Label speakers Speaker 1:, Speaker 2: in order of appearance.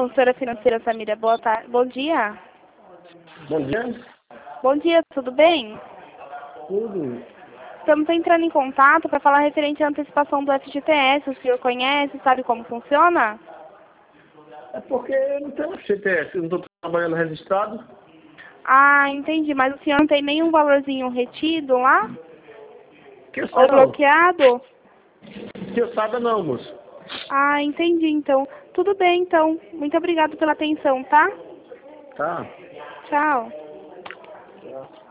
Speaker 1: consultora financeira Samira. Boa tarde. Bom dia.
Speaker 2: Bom dia.
Speaker 1: Bom dia, tudo bem?
Speaker 2: Tudo.
Speaker 1: Estamos entrando em contato para falar referente à antecipação do FGTS. O senhor conhece, sabe como funciona?
Speaker 2: É porque eu não tenho FGTS, eu não estou trabalhando registrado.
Speaker 1: Ah, entendi. Mas o senhor não tem nenhum valorzinho retido lá?
Speaker 2: Que eu
Speaker 1: Ou
Speaker 2: saiba não.
Speaker 1: bloqueado?
Speaker 2: Que eu saiba não, moço.
Speaker 1: Ah, entendi, então. Tudo bem, então. Muito obrigada pela atenção, tá?
Speaker 2: Tá.
Speaker 1: Tchau.
Speaker 2: Tá.